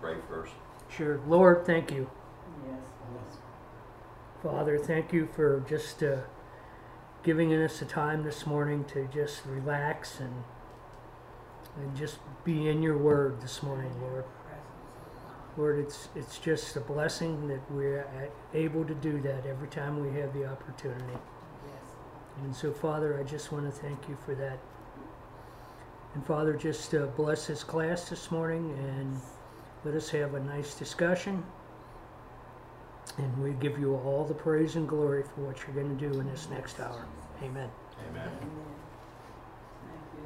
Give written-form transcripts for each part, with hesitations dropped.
pray first? Sure. Lord, thank you. Yes. Father, thank you for just giving us a time this morning to just relax and just be in your word this morning, Lord. Lord, it's just a blessing that we're able to do that every time we have the opportunity. Yes. And so, Father, I just want to thank you for that. And Father, just bless this class this morning and let us have a nice discussion. And we give you all the praise and glory for what you're going to do in this next hour. Amen. Amen. Thank you,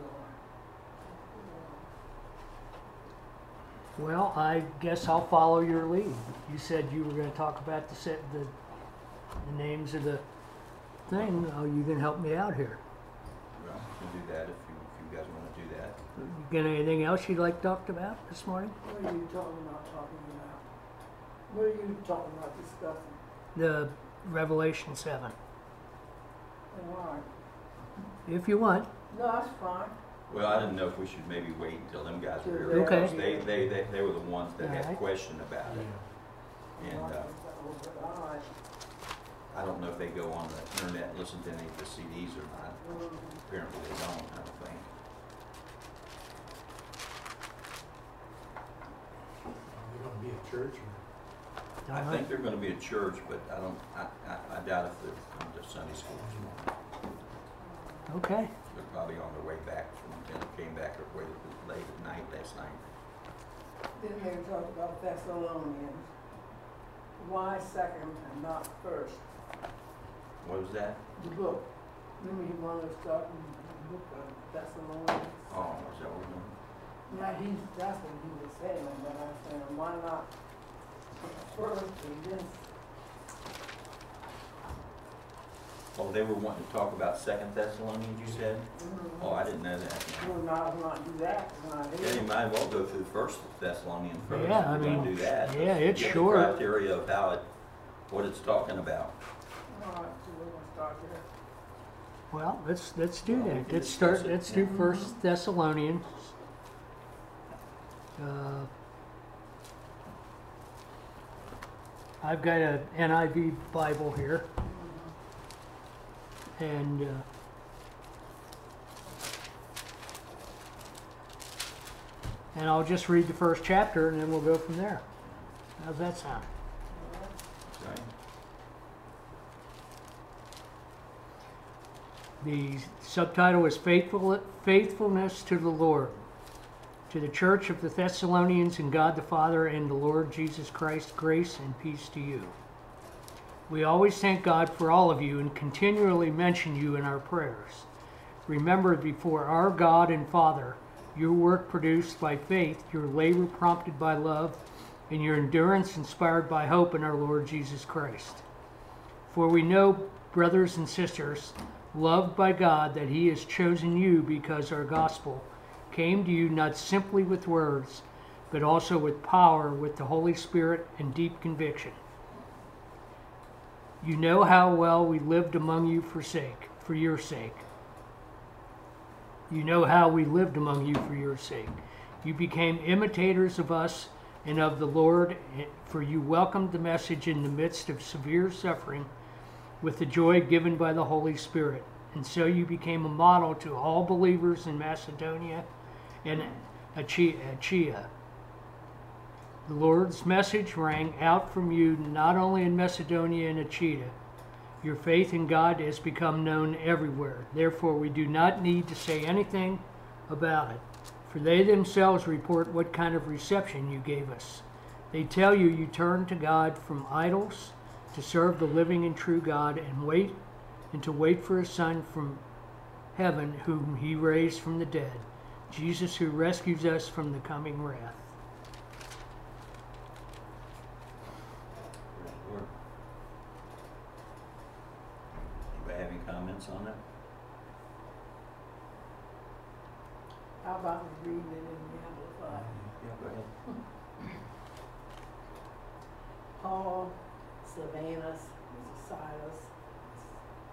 Lord. Well, I guess I'll follow your lead. You said you were going to talk about the names of the thing. Oh, you can help me out here. Well, we'll do that if you guys want to do that. You got anything else you'd like talked about this morning? What are you talking about? What are you talking about discussing? The Revelation 7. Why? If you want. No, that's fine. Well, I didn't know if we should maybe wait until them guys were here. Okay. because They were the ones that had a Alright. question about it. And Alright. I don't know if they go on the internet and listen to any of the CDs or not. Apparently they don't, I don't think. They're going to be a church? I think they're going to be a church, but I doubt if they're from the Sunday school this morning. Okay. They're probably on their way back came back way late at night last night. Then they talk about Thessalonians. Why second and not first? What was that? The book. Remember you wanted to start in the book of Thessalonians? Oh, is that what we're doing? Yeah, that's what he was saying, but I was saying, why not first and then? Oh, they were wanting to talk about 2 Thessalonians, you said? Oh, I didn't know that. We'll not do that, not Yeah, you might as well go through 1 Thessalonians first. Yeah, I if we're gonna mean, do that. yeah, it's Get short. the criteria of what it's talking about. All right, so we're gonna start there. Well, let's do Well, we that. can Let's discuss start. it. Let's do 1 Thessalonians. I've got an NIV Bible here, and I'll just read the first chapter, and then we'll go from there. How's that sound? Okay. The subtitle is Faithfulness to the Lord. To the Church of the Thessalonians in God the Father and the Lord Jesus Christ, grace and peace to you. We always thank God for all of you and continually mention you in our prayers. Remember before our God and Father, your work produced by faith, your labor prompted by love, and your endurance inspired by hope in our Lord Jesus Christ. For we know, brothers and sisters, loved by God, that he has chosen you because our gospel came to you not simply with words, but also with power, with the Holy Spirit and deep conviction. You know how well we lived among you for your sake. You know how we lived among you for your sake. You became imitators of us and of the Lord, for you welcomed the message in the midst of severe suffering with the joy given by the Holy Spirit. And so you became a model to all believers in Macedonia and Achaia. The Lord's message rang out from you not only in Macedonia and Achaia. Your faith in God has become known everywhere. Therefore, we do not need to say anything about it, for they themselves report what kind of reception you gave us. They tell you you turned to God from idols to serve the living and true God and to wait for his Son from heaven, whom he raised from the dead, Jesus, who rescues us from the coming wrath. Praise the Lord. Anybody have any comments on that? How about reading it in the Amplified? Yeah, go ahead. Paul, Silvanus, Silas,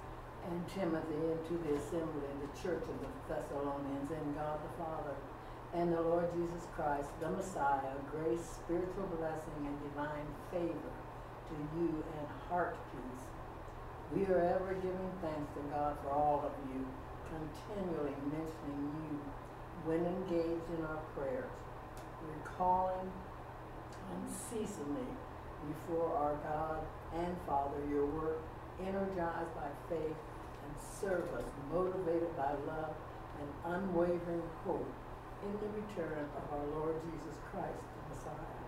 and Timothy into the assembly, the church of the Thessalonians, and God the Father, and the Lord Jesus Christ, the Messiah, grace, spiritual blessing, and divine favor to you and heart peace. We are ever giving thanks to God for all of you, continually mentioning you when engaged in our prayers, recalling unceasingly before our God and Father your work, energized by faith and service, motivated by love and unwavering hope in the return of our Lord Jesus Christ, the Messiah.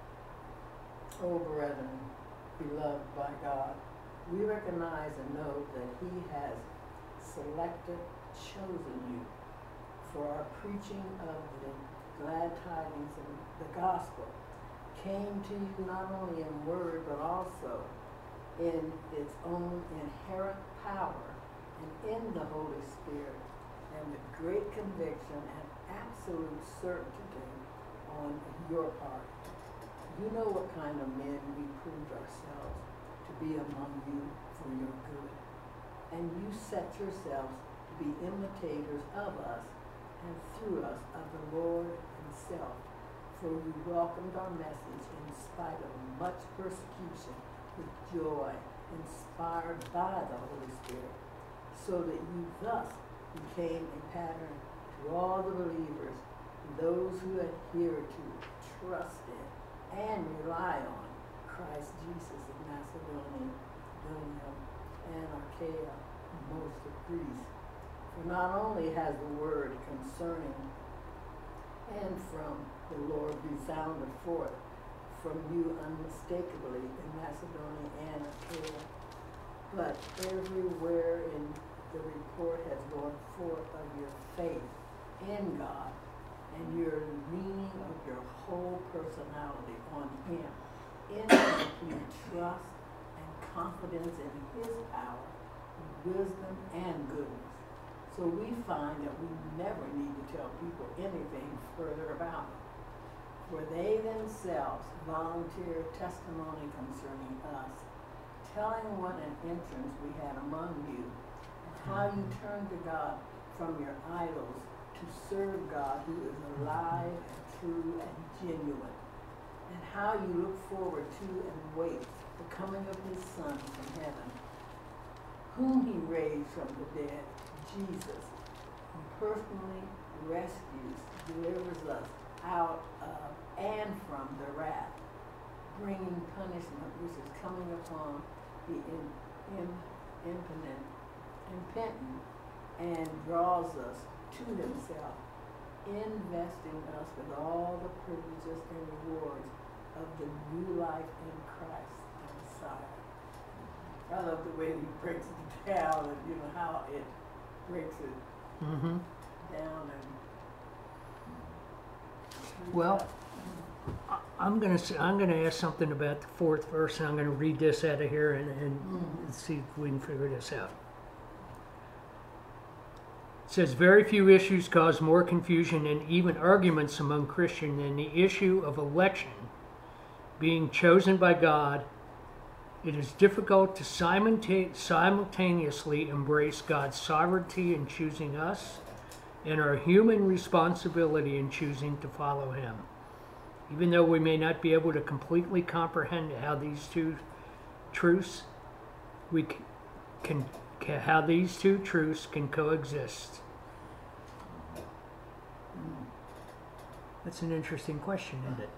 O brethren, beloved by God, we recognize and know that he has selected, chosen you for our preaching of the glad tidings and the gospel came to you not only in word but also in its own inherent power and in the Holy Spirit and with great conviction and absolute certainty on your part. You know what kind of men we proved ourselves to be among you for your good. And you set yourselves to be imitators of us and through us of the Lord himself. For you welcomed our message in spite of much persecution with joy, inspired by the Holy Spirit, so that you thus became a pattern to all the believers, those who adhere to, trust in, and rely on Christ Jesus in Macedonia, and Achaia, most of Greece. For not only has the word concerning and from the Lord resounded forth from you unmistakably in Macedonia and Achaia, but everywhere in the report has gone forth of your faith in God and your leaning of your whole personality on him, in complete trust and confidence in his power, wisdom, and goodness. So we find that we never need to tell people anything further about it, for they themselves volunteer testimony concerning us, telling what an entrance we had among you, and how you turned to God from your idols to serve God who is alive and true and genuine, and how you look forward to and wait the coming of his Son from heaven, whom he raised from the dead, Jesus, who personally rescues, delivers us out of and from the wrath, bringing punishment which is coming upon the impenitent, and draws us to himself, investing us with all the privileges and rewards of the new life in Christ the Messiah. I love the way he breaks it down and how it breaks it down and Well, I'm gonna ask something about the fourth verse, and I'm gonna read this out of here and see if we can figure this out. It says, very few issues cause more confusion and even arguments among Christians than the issue of election, being chosen by God. It is difficult to simultaneously embrace God's sovereignty in choosing us and our human responsibility in choosing to follow him. Even though we may not be able to completely comprehend how these two truths can coexist. That's an interesting question, isn't it?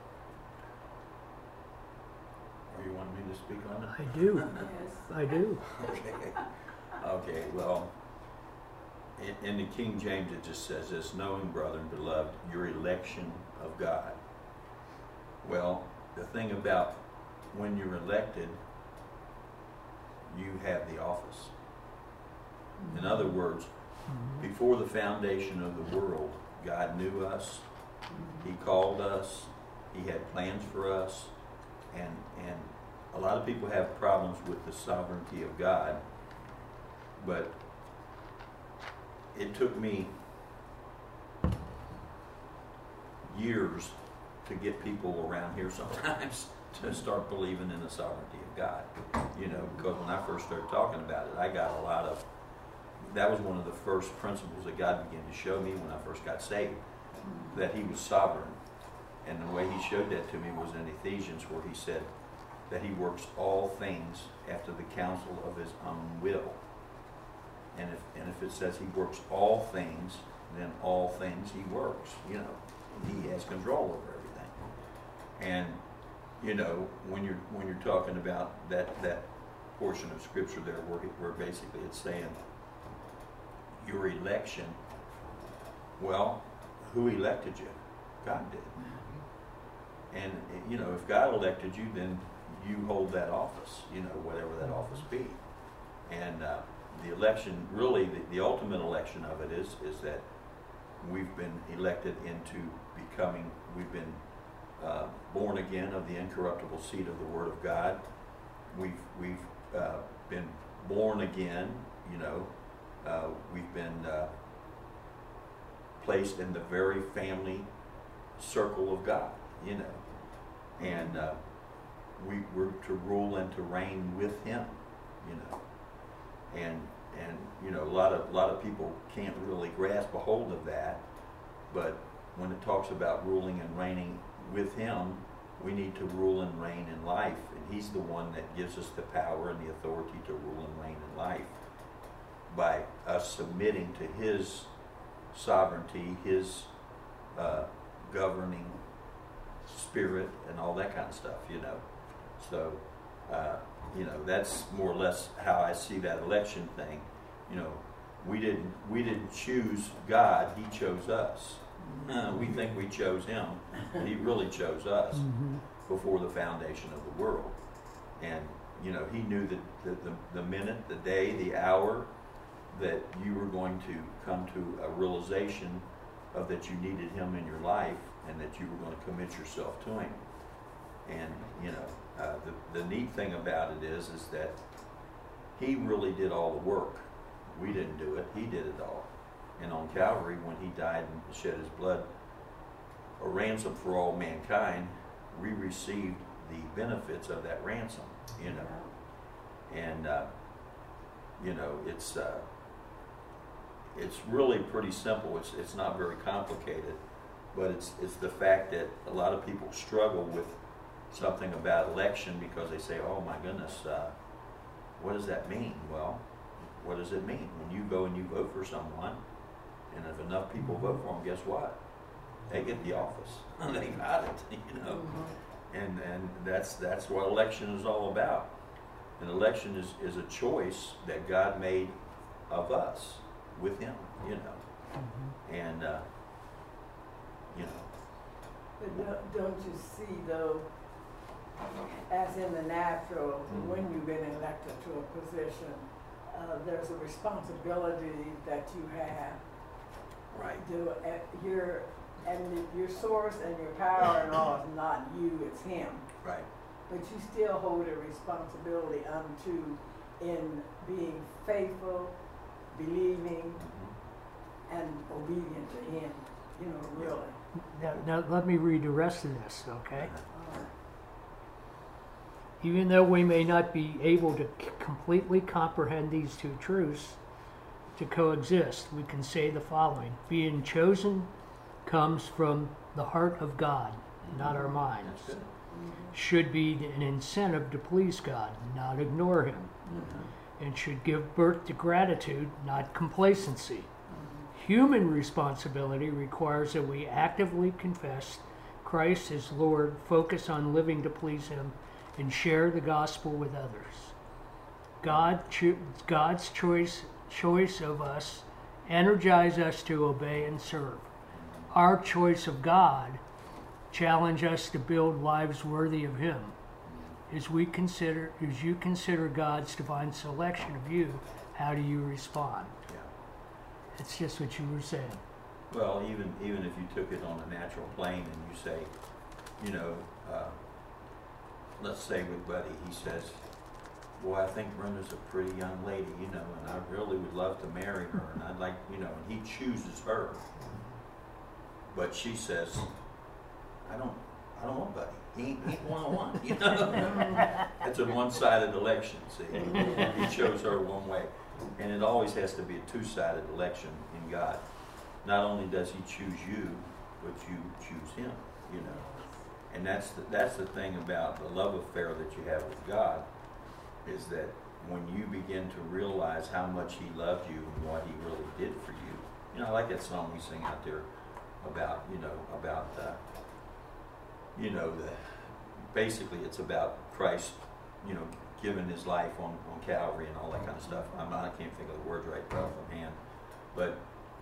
Or you want me to speak on it? I do. yes. I do. Okay, well, in the King James it just says this, knowing, brethren, beloved, your election of God. Well, the thing about when you're elected, you have the office. In other words, before the foundation of the world, God knew us, he called us, he had plans for us, and a lot of people have problems with the sovereignty of God, but it took me years to get people around here sometimes to start believing in the sovereignty of God. Because when I first started talking about it, I got a lot of, that was one of the first principles that God began to show me when I first got saved. that he was sovereign. And the way he showed that to me was in Ephesians, where he said that he works all things after the counsel of his own will. And if it says he works all things, then all things he works. You know, he has control over everything. And you know, when you're talking about that portion of scripture there, where basically it's saying your election. Well, who elected you? God did. And you know, if God elected you, then you hold that office. You know, whatever that office be. And the election, really, the ultimate election of it is that we've been elected into becoming. We've been born again of the incorruptible seed of the Word of God. We've been born again. You know, we've been placed in the very family circle of God. You know, and we're to rule and to reign with Him. You know, and you know, a lot of people can't really grasp a hold of that. But when it talks about ruling and reigning with Him, we need to rule and reign in life, and He's the one that gives us the power and the authority to rule and reign in life by us submitting to His sovereignty, His governing spirit, and all that kind of stuff. You know, so you know, that's more or less how I see that election thing. You know, we didn't choose God; He chose us. We think we chose Him, but He really chose us before the foundation of the world. And you know, He knew that the minute, the day, the hour that you were going to come to a realization of that you needed Him in your life, and that you were going to commit yourself to Him. And you know, the neat thing about it is that He really did all the work. We didn't do it; He did it all. And on Calvary, when He died and shed His blood, a ransom for all mankind, we received the benefits of that ransom. You know, and you know, it's really pretty simple. It's not very complicated, but it's the fact that a lot of people struggle with something about election because they say, "Oh my goodness, what does that mean?" Well, what does it mean? When you go and you vote for someone, and if enough people vote for them, guess what? They get the office. They got it, you know. And that's what election is all about. An election is a choice that God made of us with Him, you know. And you know. But don't you see, though, as in the natural, when you've been elected to a position, there's a responsibility that you have. Right. Your source and your power and all is not you, it's Him. Right. But you still hold a responsibility unto in being faithful, believing, and obedient to Him. You know, really. Now let me read the rest of this, okay? Even though we may not be able to completely comprehend these two truths to coexist, we can say the following. Being chosen comes from the heart of God, not our minds. Should be an incentive to please God, not ignore Him. And should give birth to gratitude, not complacency. Human responsibility requires that we actively confess Christ as Lord, focus on living to please Him, and share the gospel with others. God's choice of us energize us to obey and serve. Our choice of God challenge us to build lives worthy of Him. As you consider God's divine selection of you, how do you respond? Yeah. It's just what you were saying. Well, even if you took it on a natural plane and you say, you know, let's say with Buddy, he says, "Boy, I think Brenda's a pretty young lady, you know, and I really would love to marry her, and I'd like, you know," and he chooses her. But she says, I don't want Buddy. He ain't one-on-one, you know. It's a one-sided election, see. He chose her one way. And it always has to be a two-sided election in God. Not only does He choose you, but you choose Him, you know. And that's the thing about the love affair that you have with God, is that when you begin to realize how much He loved you and what He really did for you. You know, I like that song we sing out there about, basically it's about Christ, giving His life on Calvary and all that kind of stuff. I can't think of the words right off the hand. But,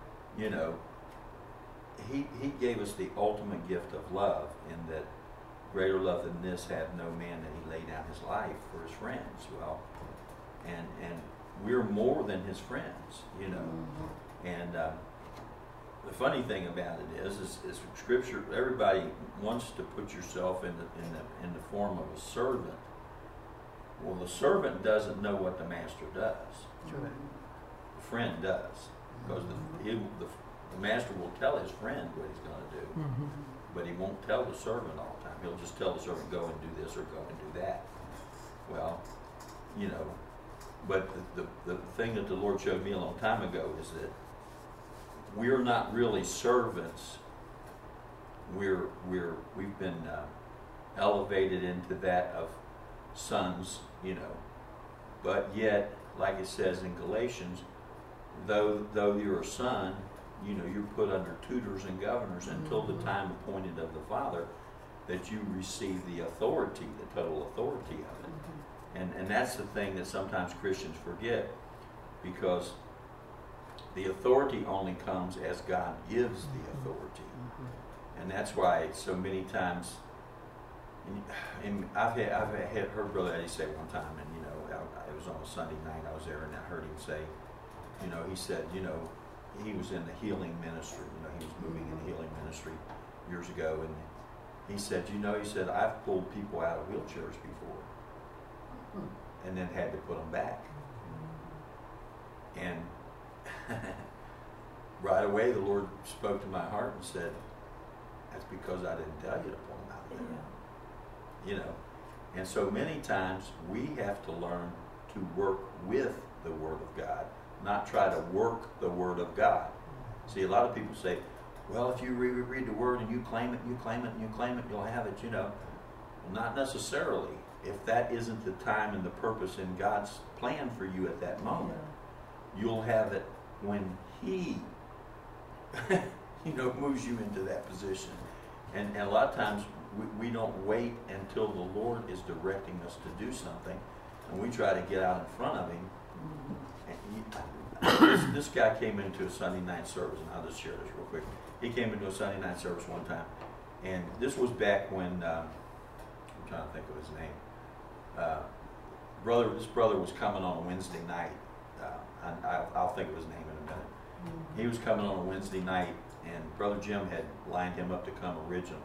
He gave us the ultimate gift of love, in that greater love than this had no man, that He laid down His life for His friends. Well, and we're more than His friends, And the funny thing about it is Scripture. Everybody wants to put yourself in the form of a servant. Well, the servant doesn't know what the master does. Sure. The friend does, because the master will tell his friend what he's going to do, but he won't tell the servant all the time. He'll just tell the servant, go and do this or go and do that. Well, but the thing that the Lord showed me a long time ago is that we're not really servants. We've been elevated into that of sons, but yet, like it says in Galatians, though you're a son, you're put under tutors and governors until the time appointed of the Father, that you receive the authority, the total authority of it. And that's the thing that sometimes Christians forget, because the authority only comes as God gives the authority. And that's why so many times, and I've heard Brother Eddie say one time, and it was on a Sunday night I was there, and I heard him say, he said, he was in the healing ministry, he was moving in the healing ministry years ago, and he said, I've pulled people out of wheelchairs before, and then had to put them back. And right away the Lord spoke to my heart and said, that's because I didn't tell you to pull them out of there. And so many times we have to learn to work with the Word of God, not try to work the Word of God. See, a lot of people say, well, if you read the Word and you claim it, and you claim it, and you claim it, you'll have it, Well, not necessarily. If that isn't the time and the purpose in God's plan for you at that moment, you'll have it when He, moves you into that position. And a lot of times we don't wait until the Lord is directing us to do something, and we try to get out in front of Him. And this guy came into a Sunday night service, and I'll just share this real quick. He came into a Sunday night service one time, and this was back when, I'm trying to think of his name. This brother was coming on a Wednesday night. I'll think of his name in a minute. He was coming on a Wednesday night, and Brother Jim had lined him up to come originally,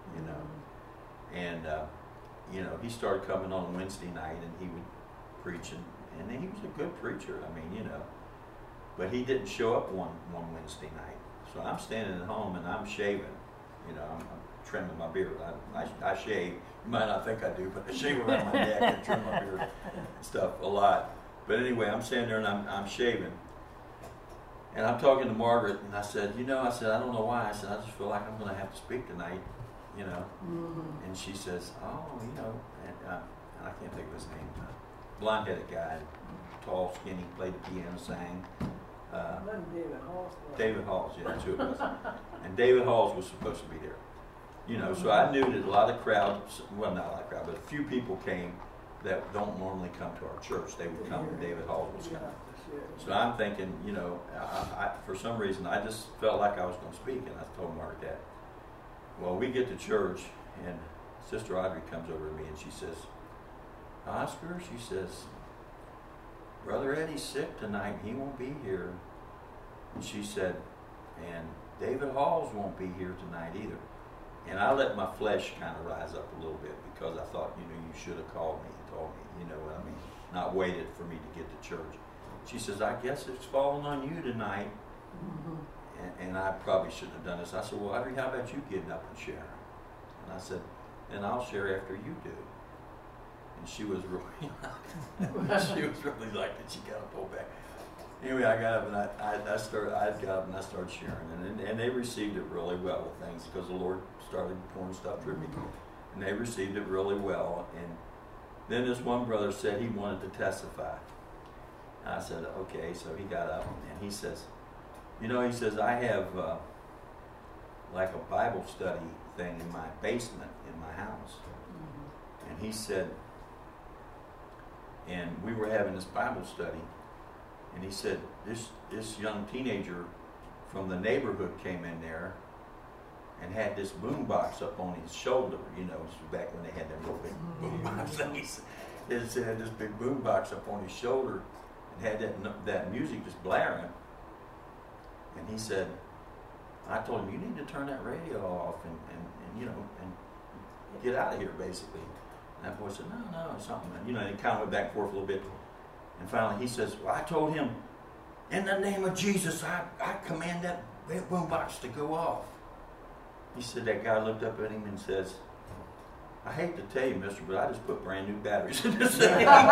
And, he started coming on a Wednesday night, and he would preach, and he was a good preacher, but he didn't show up one Wednesday night. So I'm standing at home, and I'm shaving, I'm trimming my beard. I shave. You might not think I do, but I shave around my neck and trim my beard and stuff a lot. But anyway, I'm standing there, and I'm shaving. And I'm talking to Margaret, and I said, I don't know why. I said, I just feel like I'm going to have to speak tonight, And she says, and I can't think of his name. Blonde-headed guy, tall, skinny, played the piano, sang. David Halls. David Halls, yeah, that's who it was. And David Halls was supposed to be there. So I knew that a lot of crowds, well, not a lot of crowd, but a few people came that don't normally come to our church. They would come when David Halls was coming. So I'm thinking, I for some reason, I just felt like I was going to speak, and I told Mark that. Well, we get to church, and Sister Audrey comes over to me, and she says, Oscar, she says, Brother Eddie's sick tonight. He won't be here. And she said, and David Halls won't be here tonight either. And I let my flesh kind of rise up a little bit, because I thought, you should have called me and told me, not waited for me to get to church. She says, I guess it's falling on you tonight. And I probably shouldn't have done this. I said, well, Audrey, how about you getting up and sharing? And I said, then I'll share after you do. And she was really like, she was really like that. She got to pull back. Anyway, I got up and I got up and I started sharing, and they received it really well with things because the Lord started pouring stuff through me, and they received it really well. And then this one brother said he wanted to testify. And I said, okay. So he got up and he says, he says, I have like a Bible study thing in my basement in my house. And he said, and we were having this Bible study. And he said, this young teenager from the neighborhood came in there and had this boom box up on his shoulder. This was back when they had that real big boom box. He had this big boom box up on his shoulder and had that music just blaring. And he said, I told him, you need to turn that radio off and get out of here, basically. And that boy said, no, something. And he kind of went back and forth a little bit. And finally he says, well, I told him, in the name of Jesus, I command that boom box to go off. He said, that guy looked up at him and says, I hate to tell you, mister, but I just put brand new batteries in this thing. I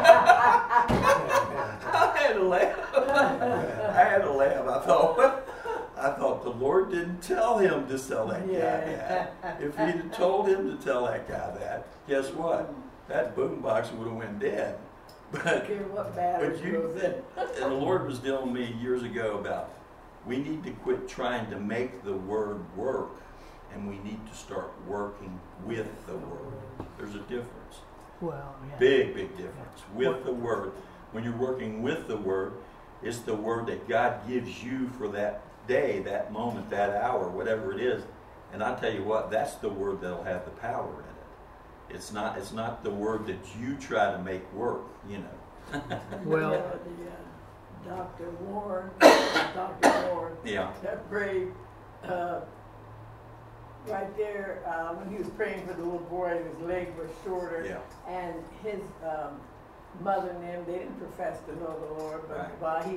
had to laugh. I thought the Lord didn't tell him to tell that guy that. If he'd have told him to tell that guy that, guess what? That boom box would have went dead. But the Lord was dealing with me years ago about we need to quit trying to make the word work, and we need to start working with the word. There's a difference. Well, yeah. Big difference with the word. When you're working with the word, it's the word that God gives you for that day, that moment, that hour, whatever it is. And I tell you what, that's the word that'll have the power in it. It's not the word that you try to make work, Well, Dr. Warren, Yeah. that prayed right there when he was praying for the little boy and his leg was shorter. Yeah. And his mother and them, they didn't profess to know the Lord, but Right. while he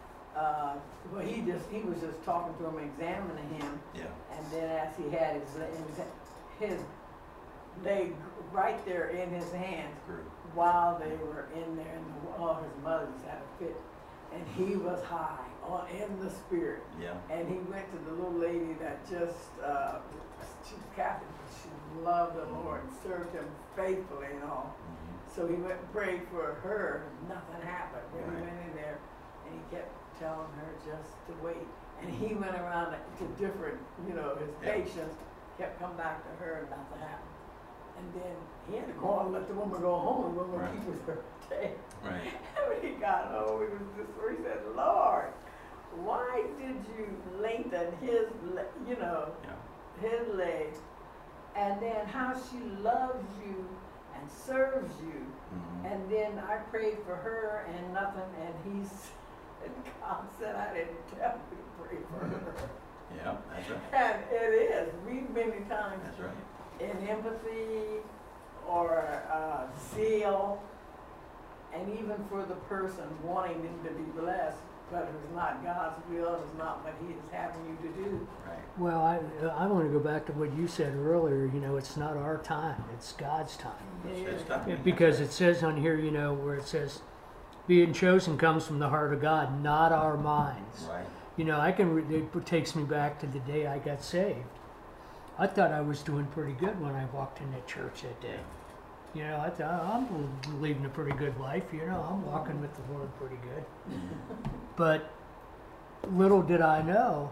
was, he was just talking to him, examining him. Yeah. And then as he had his leg right there in his hands True. while they were in there, and his mother just had a fit, and he was high in the spirit. Yeah. And he went to the little lady that just she's Catholic, but she loved the Lord and served him faithfully and all. Mm-hmm. So he went and prayed for her, and nothing happened. When Right. he went in there, and he kept telling her just to wait. And he went around to different, his Yeah. patients kept coming back to her, and nothing happened. And then he had to go on and let the woman go home. The woman Right. keep with her day. Right. And when he got home, it was just where he said, Lord, why did you lengthen his, Yeah. his leg? And then how she loves you and serves you. Mm-hmm. And then I prayed for her and nothing, and God said I didn't tell you to pray for her. Yeah, that's right. And it is. We many times That's right. in empathy or zeal, and even for the person wanting them to be blessed, but it's not God's will, it's not what He is having you to do. Right. well, I want to go back to what you said earlier. It's not our time; it's God's time. It's time. Because it says on here, where it says, "Being chosen comes from the heart of God, not our minds." Right. It takes me back to the day I got saved. I thought I was doing pretty good when I walked into church that day. I thought I'm leading a pretty good life. I'm walking with the Lord pretty good. But little did I know,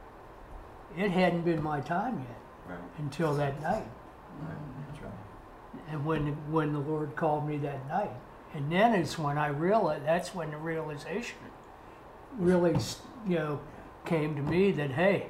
it hadn't been my time yet Right. until that night. Right. That's right. And when the Lord called me that night, and then it's when I realized, that's when the realization really, came to me that, hey,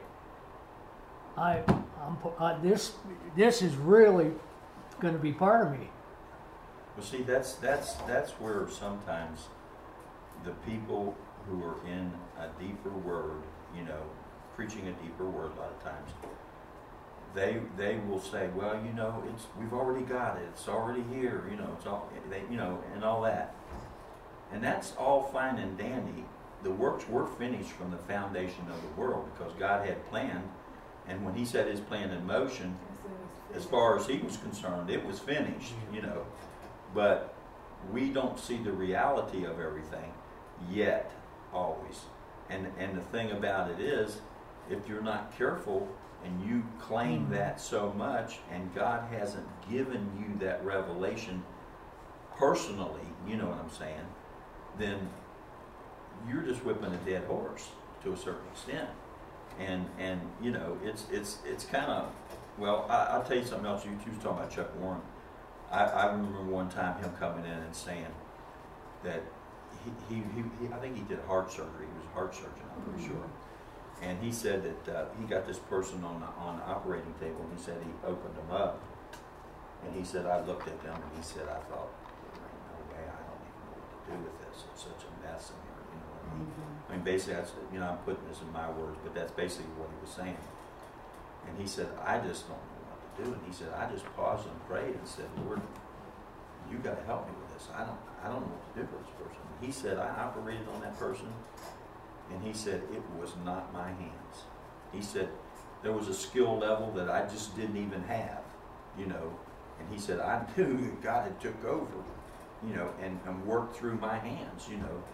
this is really going to be part of me. Well, see, that's where sometimes the people who are in a deeper word, preaching a deeper word a lot of times, they will say, well, we've already got it. It's already here. It's all and all that. And that's all fine and dandy. The works were finished from the foundation of the world because God had planned, and when He set His plan in motion, as far as He was concerned, it was finished. But we don't see the reality of everything yet. always. And the thing about it is, if you're not careful and you claim that so much, and God hasn't given you that revelation personally, you know what I'm saying, then you're just whipping a dead horse to a certain extent. And you know, it's kind of, well, I'll tell you something else. You was talking about Chuck Warren. I remember one time him coming in and saying that he I think he did heart surgery. He was a heart surgeon, I'm pretty sure. And he said that he got this person on the operating table, and he said he opened them up, and he said, I looked at them, and he said, I thought, there ain't no way, I don't even know what to do with this. It's such a mess in here, you know what I mean? I mean, basically, that's, you know, I'm putting this in my words, but that's basically what he was saying. And he said, I just don't know what to do. And he said, I just paused and prayed and said, Lord, you got to help me with this. I don't know what to do for this person. He said, I operated on that person, and he said, it was not my hands. He said, there was a skill level that I just didn't even have, you know. And he said, I knew that God had took over, you know, and worked through my hands, you know,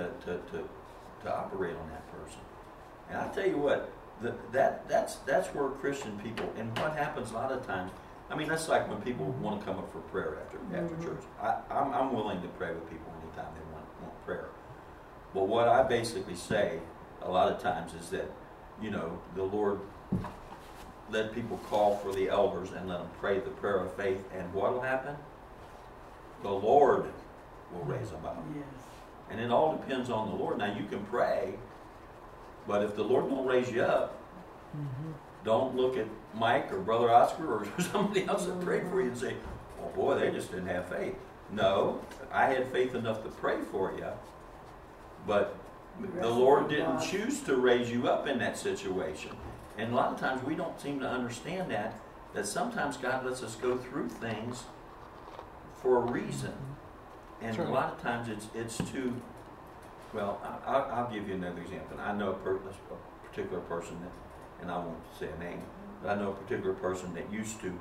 to operate on that person. And I tell you what, that's where Christian people, and what happens a lot of times, I mean, that's like when people want to come up for prayer after church. I'm willing to pray with people anytime they want prayer. But what I basically say a lot of times is that, you know, the Lord let people call for the elders and let them pray the prayer of faith, and what will happen? The Lord will raise them up. Yes. And it all depends on the Lord. Now, you can pray, but if the Lord won't raise you up, don't look at Mike or Brother Oscar or somebody else that prayed for you and say, well, boy, they just didn't have faith. No, I had faith enough to pray for you, but the Lord didn't choose to raise you up in that situation. And a lot of times we don't seem to understand that sometimes God lets us go through things for a reason. And a lot of times it's to, well, I'll give you another example. I know a particular person that, and I won't say a name, but I know a particular person that used to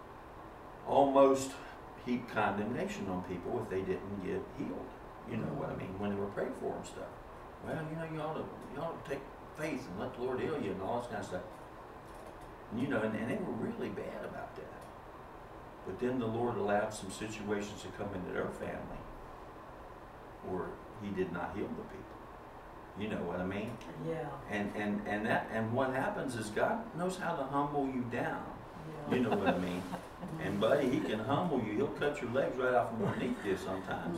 almost heap condemnation on people if they didn't get healed. You know what I mean? When they were prayed for and stuff. Well, you know, you ought to take faith and let the Lord heal you and all this kind of stuff. And, you know, and they were really bad about that. But then the Lord allowed some situations to come into their family where He did not heal the people. You know what I mean? Yeah. And what happens is God knows how to humble you down. Yeah. You know what I mean? And buddy, He can humble you. He'll cut your legs right off from underneath you sometimes.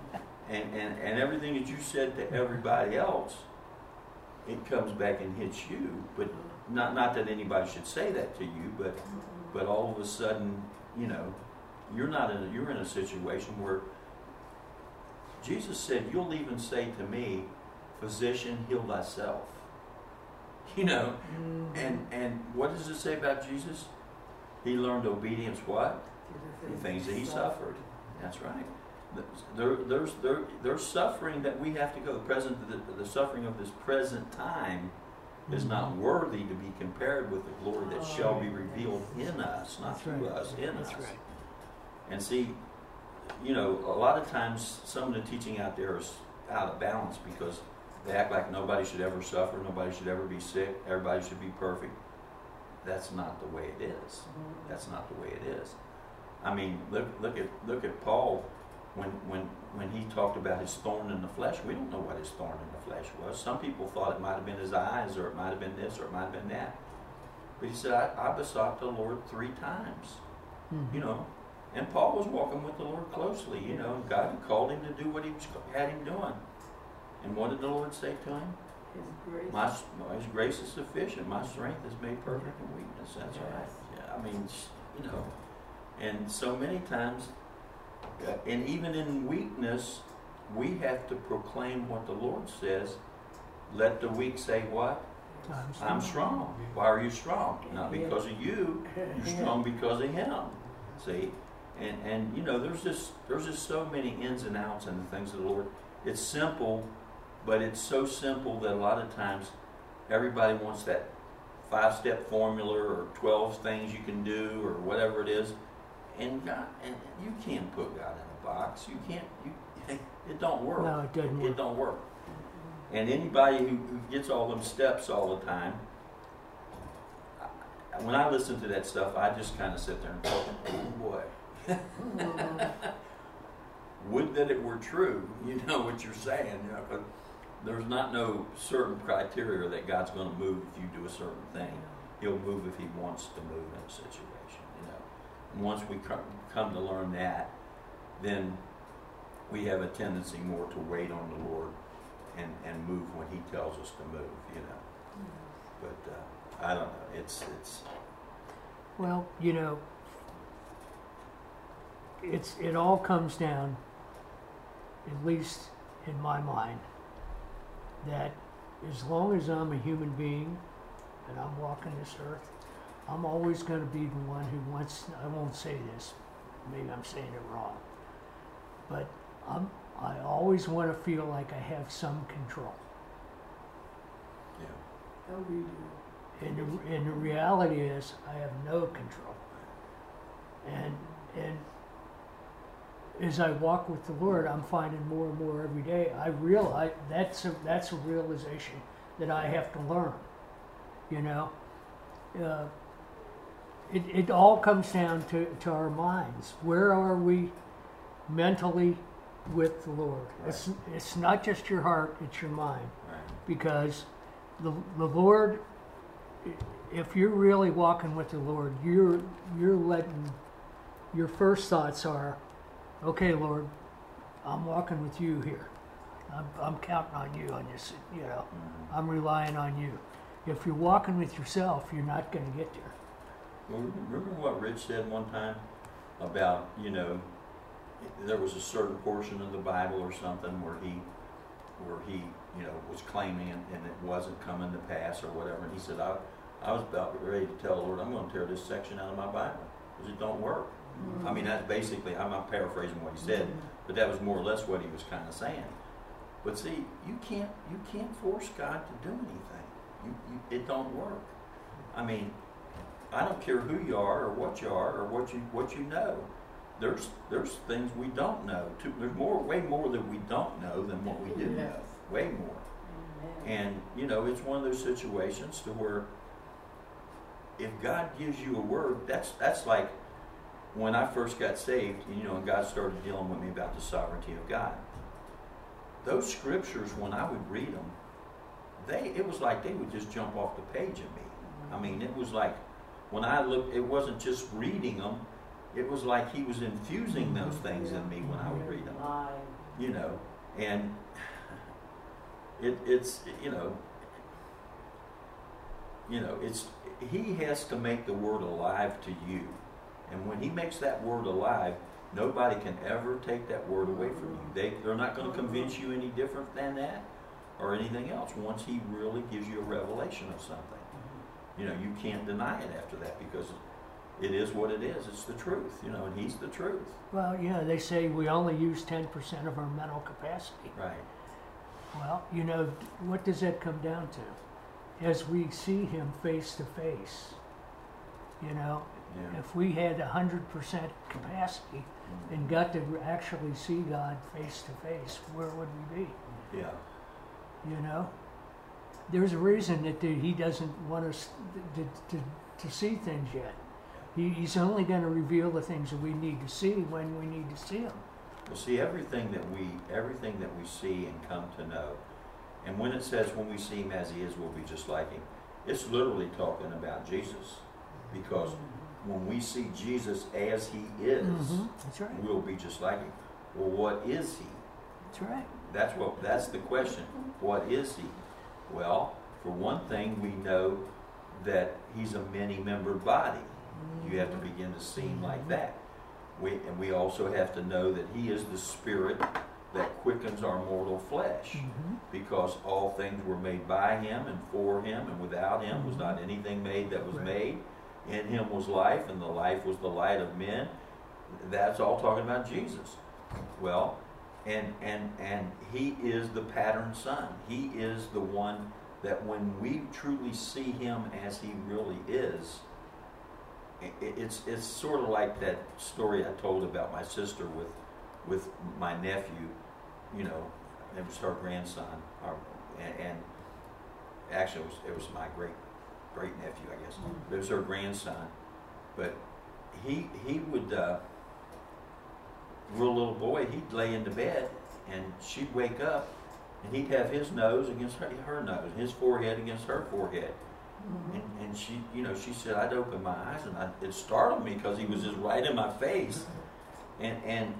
And everything that you said to everybody else, it comes back and hits you. But not that anybody should say that to you, but all of a sudden, you know, you're in a situation where Jesus said, you'll even say to me, physician, heal thyself. You know, and what does it say about Jesus? He learned obedience what? The things that He suffered. That's right. There's suffering that we have to go. The suffering of this present time is not worthy to be compared with the glory that shall be revealed in us, not through us, in us. Right. And see, you know, a lot of times some of the teaching out there is out of balance because they act like nobody should ever suffer, nobody should ever be sick, everybody should be perfect. That's not the way it is. That's not the way it is. I mean, look at Paul when he talked about his thorn in the flesh. We don't know what his thorn in the flesh was. Some people thought it might have been his eyes, or it might have been this, or it might have been that. But he said, I besought the Lord 3 times. You know, and Paul was walking with the Lord closely. You know, God had called him to do what He had him doing. And what did the Lord say to him? His grace is sufficient. My strength is made perfect in weakness. That's right. Yeah, I mean, you know, and so many times, and even in weakness, we have to proclaim what the Lord says. Let the weak say what? I'm strong. Why are you strong? Not because of you. You're strong because of Him. See? And you know, there's just so many ins and outs in the things of the Lord. It's simple, but it's so simple that a lot of times everybody wants that 5-step formula or 12 things you can do or whatever it is. And God, and you can't put God in a box. You can't. It don't work. No, it doesn't work. It don't work. And anybody who gets all them steps all the time, when I listen to that stuff, I just kind of sit there and go, oh boy. Would that it were true, you know what you're saying. You know, 'cause there's not no certain criteria that God's going to move if you do a certain thing. He'll move if he wants to move in a situation, you know. And once we come to learn that, then we have a tendency more to wait on the Lord and move when he tells us to move, you know. But I don't know. It's Well, you know, it all comes down, at least in my mind, that as long as I'm a human being and I'm walking this earth, I'm always going to be the one who wants, I won't say this, maybe I'm saying it wrong, but I always want to feel like I have some control. yeah. Oh, we do. And the reality is I have no control. And as I walk with the Lord, I'm finding more and more every day. I realize that's a realization that I have to learn. You know, it all comes down to our minds. Where are we mentally with the Lord? Right. It's not just your heart; it's your mind. Right. Because the Lord, if you're really walking with the Lord, you're letting your first thoughts are, okay, Lord, I'm walking with you here. I'm counting on you on this, you know. Mm-hmm. I'm relying on you. If you're walking with yourself, you're not going to get there. Well, remember what Rich said one time about, you know, there was a certain portion of the Bible or something where he you know, was claiming and it wasn't coming to pass or whatever. And he said, I was about ready to tell the Lord, I'm going to tear this section out of my Bible because it don't work. Mm-hmm. I mean, that's basically, I'm not paraphrasing what he said, but that was more or less what he was kind of saying. But see, you can't force God to do anything. It don't work. I mean, I don't care who you are or what you know. There's things we don't know. There's way more that we don't know than what we do know. Yes. Way more. Amen. And you know, it's one of those situations to where if God gives you a word, that's like when I first got saved, you know, and God started dealing with me about the sovereignty of God. Those scriptures, when I would read them, it was like they would just jump off the page at me. I mean, it was like when I looked, it wasn't just reading them. It was like he was infusing those things in me when I would read them. You know, and it's it's he has to make the word alive to you, and when he makes that word alive, nobody can ever take that word away from you. They're not going to convince you any different than that or anything else. Once he really gives you a revelation of something, you know, you can't deny it after that because it is what it is. It's the truth, you know, and he's the truth. Well, yeah, they say we only use 10% of our mental capacity. Right. Well, you know, what does that come down to? As we see him face to face, you know, Yeah. if we had 100% capacity and got to actually see God face to face, where would we be? Yeah. You know, there's a reason that he doesn't want us to see things yet. He's only going to reveal the things that we need to see when we need to see them. Well, see, everything that we see and come to know, and when it says when we see him as he is, we'll be just like him, it's literally talking about Jesus. Because when we see Jesus as he is, That's right. we'll be just like him. Well, what is he? That's right. That's the question. What is he? Well, for one thing, we know that he's a many-membered body. You have to begin to see him like that. We also have to know that he is the spirit that quickens our mortal flesh, because all things were made by him and for him, and without him was not anything made that was made. In him was life, and the life was the light of men. That's all talking about Jesus. Well, and he is the pattern son. He is the one that when we truly see him as he really is, it's sort of like that story I told about my sister with my nephew. You know, it was her grandson, and actually it was my great nephew, I guess. It was her grandson, but he would, real little boy, he'd lay into bed and she'd wake up and he'd have his nose against her nose, his forehead against her forehead. And she, she said, I'd open my eyes and it startled me because he was just right in my face. And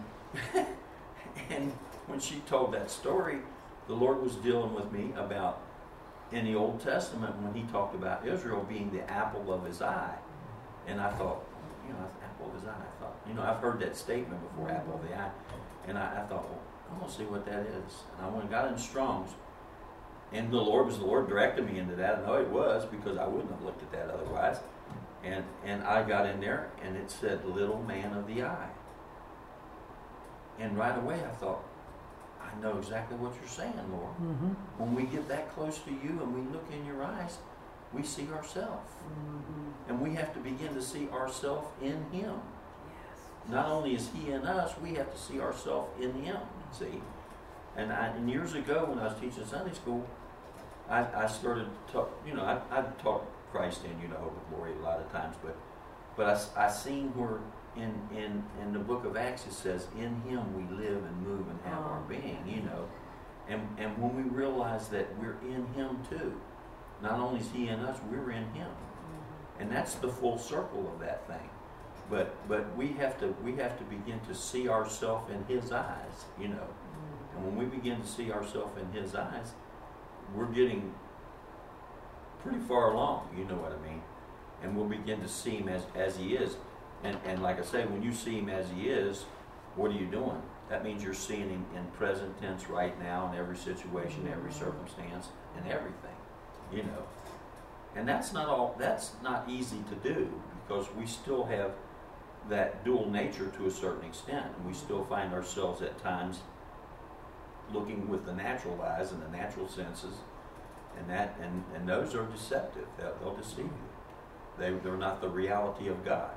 and when she told that story, the Lord was dealing with me about in the Old Testament when he talked about Israel being the apple of his eye. And I thought, apple of his eye. I thought, I've heard that statement before, apple of the eye. And I thought, well, I'm going to see what that is. And I went and got in Strong's. And the Lord directed me into that. I know it was, because I wouldn't have looked at that otherwise. And I got in there and it said, little man of the eye. And right away I thought, I know exactly what you're saying, Lord. Mm-hmm. When we get that close to you and we look in your eyes, we see ourselves. And we have to begin to see ourselves in him. Not only is he in us, we have to see ourselves in him, see? And years ago when I was teaching Sunday school, I started to talk, I taught Christ in, hope and glory a lot of times, but I seen where in the book of Acts it says, in him we live and move and have our being, And when we realize that we're in him too, not only is he in us, we're in him. And that's the full circle of that thing. But we have to begin to see ourselves in his eyes, And when we begin to see ourselves in his eyes, we're getting pretty far along, you know what I mean? And we'll begin to see him as he is. And like I say, when you see him as he is, what are you doing? That means you're seeing him in present tense right now in every situation, every circumstance, and everything, And that's not easy to do, because we still have that dual nature to a certain extent, and we still find ourselves at times looking with the natural eyes and the natural senses, and those are deceptive. They'll deceive you. They're not the reality of God,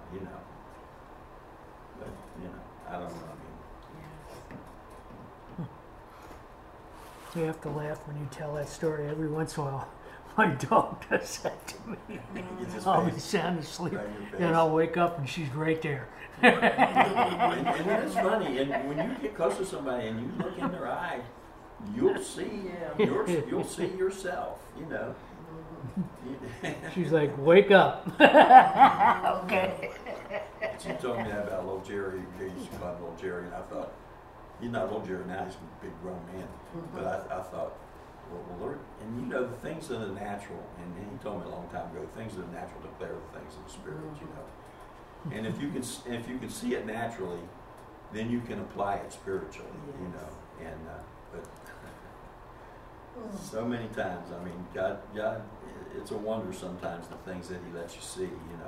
But I don't know. You have to laugh when you tell that story. Every once in a while, my dog does that to me. I'll be sound asleep, and I'll wake up and she's right there. and it's funny, and when you get close to somebody and you look in their eye, you'll see you'll see yourself, She's like, wake up. Okay. She told me that about little Jerry. They used to call him little Jerry, and I thought, he's not little Jerry now, he's a big grown man. But I thought, well, Lord, and the things of the natural, and he told me a long time ago, things of the natural declare the things of the spirit, And if you can see it naturally, then you can apply it spiritually, And but so many times, I mean, God, it's a wonder sometimes the things that he lets you see,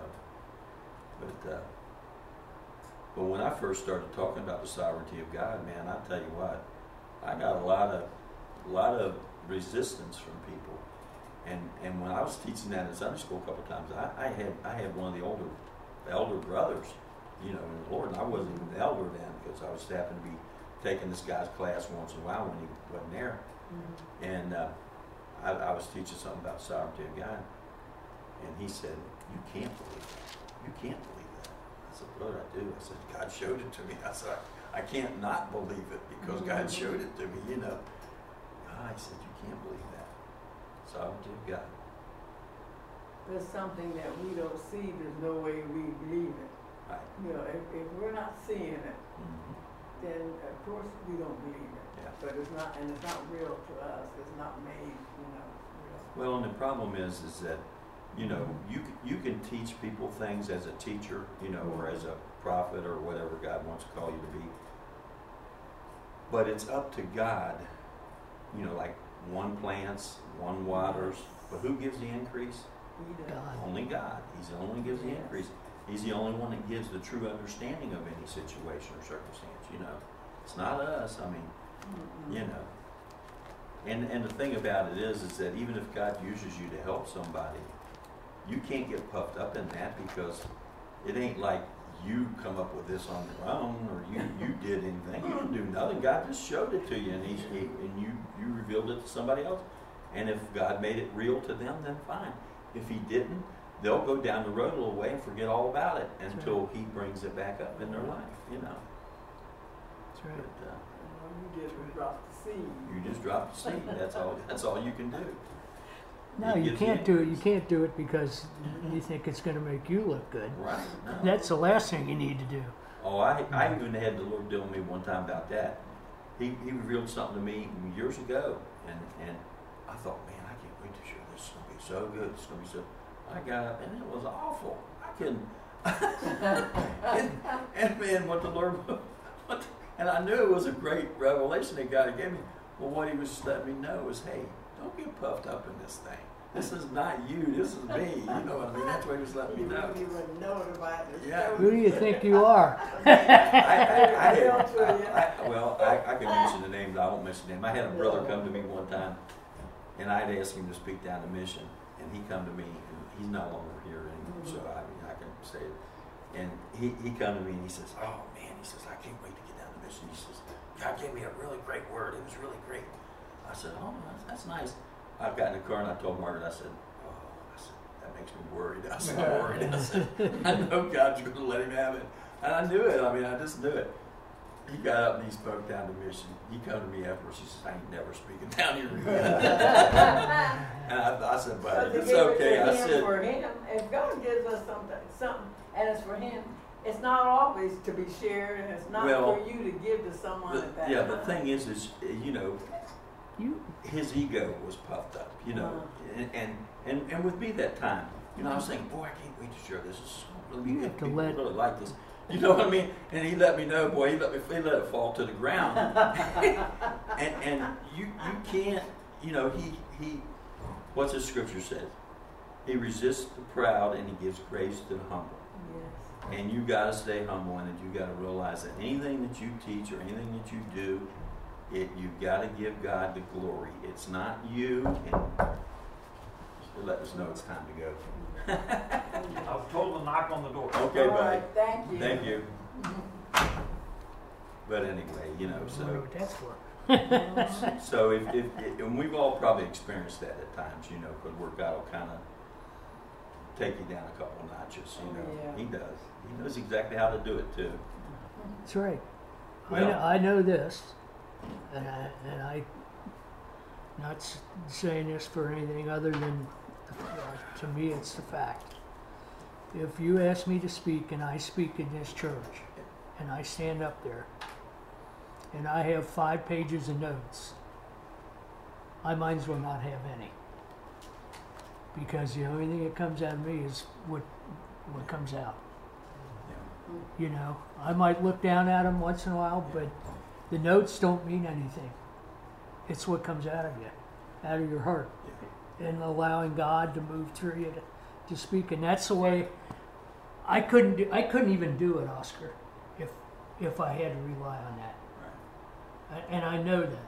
But when I first started talking about the sovereignty of God, man, I tell you what, I got a lot of resistance from people, and when I was teaching that in Sunday school a couple of times, I had one of the elder brothers, in the Lord, and I wasn't even an elder then, because I was happened to be taking this guy's class once in a while when he wasn't there, and I was teaching something about the sovereignty of God, and he said, "You can't believe that. You can't believe that." I said, "Brother, I do." I said, "God showed it to me." I said, I can't not believe it because God showed it to me, I said, "You can't believe that." Sovereignty of God. There's something that we don't see, there's no way we believe it. Right. If we're not seeing it, then of course we don't believe it. Yeah. But it's not real to us. It's not made, real. Well, and the problem is that, you can teach people things as a teacher, or as a prophet or whatever God wants to call you to be. But it's up to God, like one plants, one waters, but who gives the increase? God. Only God. He's the only gives the increase. He's the only one that gives the true understanding of any situation or circumstance, It's not us, And the thing about it is that even if God uses you to help somebody, you can't get puffed up in that, because it ain't like you come up with this on your own, or you did anything. You didn't do nothing. God just showed it to you, and you revealed it to somebody else. And if God made it real to them, then fine. If He didn't, they'll go down the road a little way and forget all about it until He brings it back up in their life. You know. That's right. But, You just dropped the seed. you just drop the seed. That's all you can do. No, It you gives can't do it. You can't do it because you think it's going to make you look good. Right. No. That's the last thing you need to do. Oh, I even had the Lord deal with me one time about that. He revealed something to me years ago, and I thought, man, I can't wait to share this. It's going to be so good. It's going to be so. I got up, and it was awful. I couldn't. and man, what the Lord, and I knew it was a great revelation that God gave me. Well, what He was letting me know was, hey, don't get puffed up in this thing. This is not you. This is me. You know what I mean? That's what He was letting me know. You wouldn't know it about it. Yeah. Who do you think you are? I can mention the names. I won't mention them. I had a brother come to me one time, and I had asked him to speak down to Mission, and he come to me, and he's no longer here anymore, so I can say it. And he come to me and he says, "Oh man," he says, "I can't wait to get down to Mission." He says, "God gave me a really great word. It was really great." I said, "Oh, that's nice." I got in the car and I told Margaret, I said, that makes me worried. I said, I'm worried. I said, I know God's going to let him have it. And I knew it. I mean, I just knew it. He got up and he spoke down to Mission. He come to me afterwards. He says, I ain't never speaking down here again. And I said, buddy, it's okay. I said, for him, if God gives us something, and it's for him, it's not always to be shared, and it's not for you to give to someone at that time. The thing is, you know, his ego was puffed up, you know, and with me that time, you know, I was thinking, boy, I can't wait to share this. This is really good. People really like this. You know what I mean? And he let me know, boy, he let it fall to the ground. and you can't, you know, he what's the scripture says? He resists the proud and he gives grace to the humble. Yes. And you got to stay humble, and you got to realize that anything that you teach or anything that you do, you've got to give God the glory. It's not you. And let us know it's time to go. I was told to knock on the door. Okay, All buddy. right, thank you. Thank you. But anyway, you know, I wonder what that's for. so if and we've all probably experienced that at times, you know, because where God will kind of take you down a couple of notches, you know. Yeah. He does. He knows exactly how to do it too. That's right. Well- I know this, and I not saying this for anything other than, to me, it's the fact. If you ask me to speak, and I speak in this church, and I stand up there, and I have 5 pages of notes, I might as well not have any. Because the only thing that comes out of me is what comes out. Yeah. You know, I might look down at them once in a while, but the notes don't mean anything. It's what comes out of you, out of your heart, and allowing God to move through you to speak. And that's the way I couldn't even do it, Oscar, if I had to rely on that. Right. And I know that.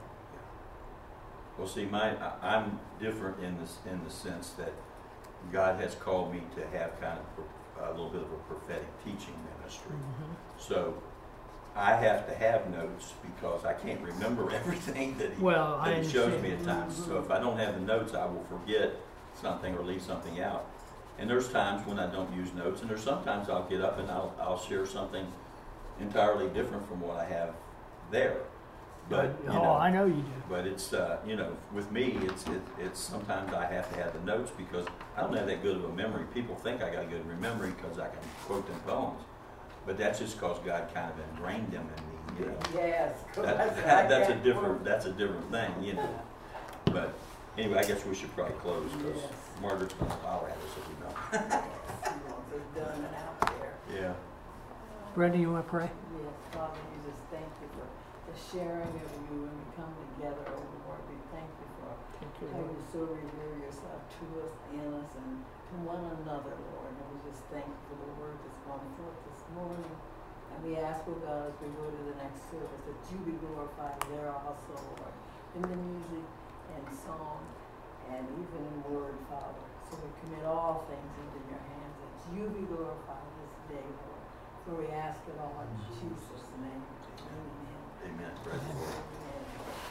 Well, see, I'm different in the sense that God has called me to have kind of a little bit of a prophetic teaching ministry. Mm-hmm. So I have to have notes because I can't remember everything that he shows me at times. Mm-hmm. So if I don't have the notes, I will forget something or leave something out. And there's times when I don't use notes, and there's sometimes I'll get up and I'll share something entirely different from what I have there. But you know, I know you do. But it's you know, with me, it's sometimes I have to have the notes because I don't have that good of a memory. People think I got a good memory because I can quote them poems, but that's just because God kind of ingrained them in me. You know, Yes. that's a different thing. You know, but anyway, I guess we should probably close because Margaret's going to holler at us if we don't. He wants it done and out there. Yeah. Brenda, you want to pray? Yes, Father, we just thank you for the sharing of you when we come together, oh Lord. We thank you for how you so reveal yourself to us, in us, and to one another, Lord. And we just thank you for the word that's gone forth this morning. And we ask, oh God, as we go to the next service, that you be glorified there also, Lord, in the music and song and even in word, Father. So we commit all things into your hands, that you be glorified this day, Lord. For we ask it all in Jesus' name. Amen. Amen. Praise the Lord. Amen.